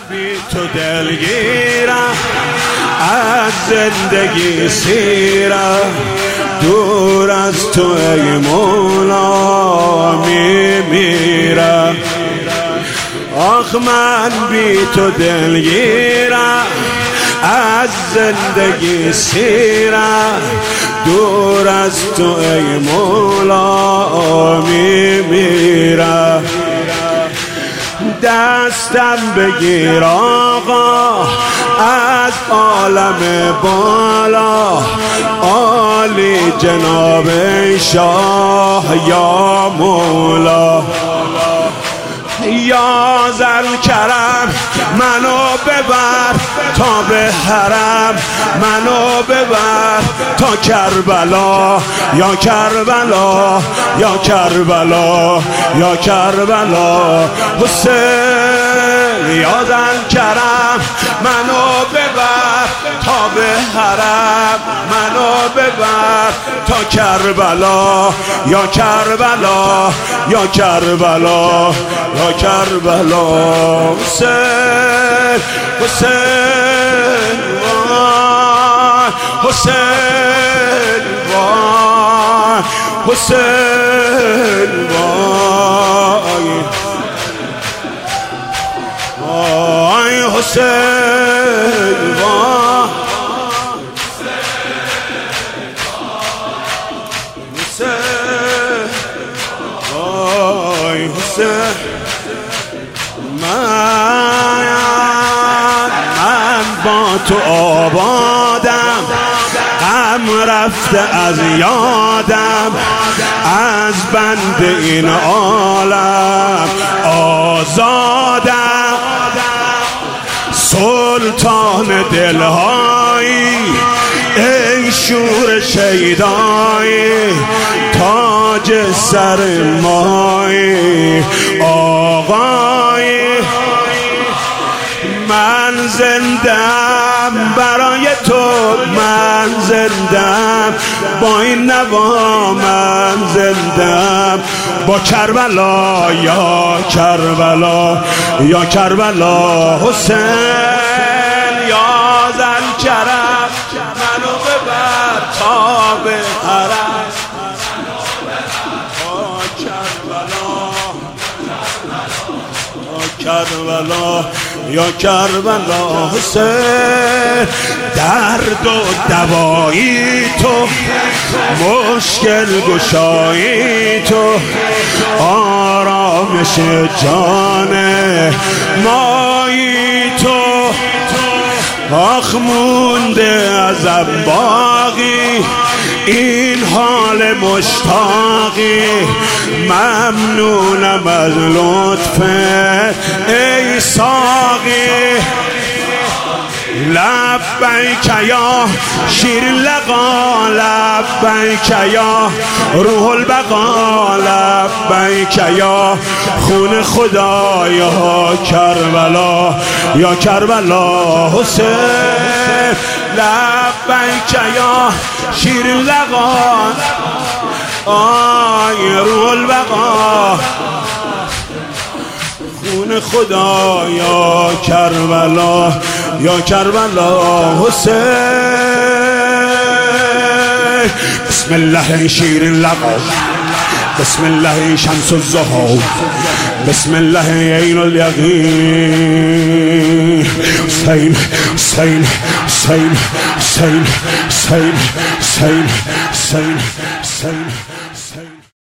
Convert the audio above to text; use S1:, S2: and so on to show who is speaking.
S1: بی تو دلگیرم، از زندگی سیرم، دور از تو ای مولا میمیرم. آخ من بی تو دلگیرم، از زندگی سیرم، دور از تو ای مولا میمیرم. دستم بگیر آقا از عالم بالا، عالی جناب شاه یا مولا. یا ذوالکرم منو ببر تا به حرم، منو ببر تا کربلا، یا کربلا یا کربلا یا کربلا. حسین یا ذوالکرم منو ببر تا به حرم، منو ببر تا کربلا، یا کربلا یا کربلا یا کربلا. حسین حسین وای، حسین وای، حسین وای، وای حسین وای، حسین وای حسین. من با تو آبادم، غم رفته از یادم، از بند این عالم آزادم. سلطان دلهایی ای شور شیدایی، تاج سر مایی آقایی. من زندم برای تو، من زندم با این نوا، من زندم با کربلا یا کربلا یا کربلا. حسین یا ذوالکرم منو ببر تا به حرم، کربلا یا کربلا. حسین درد و دوایی تو، مشکل گشایی تو، آرامش جان مایی تو. آخ مونده ازم باقی این حال مشتاقی، ممنونم از لطفت ای ساقی. لبیک یا شیر لقا، لبیک یا روح البقا، لبیک یا خون خدا یا کربلا یا کربلا. حسین لبیک یا شیر لقا، آی روح البقا، خون خدا یا کربلا یا کربلا. حسین بسم الله شیر لقا، بسم الله شمس الضحی، بسم الله عین الیقین. حسین حسین حسین حسین حسین حسین حسین حسین.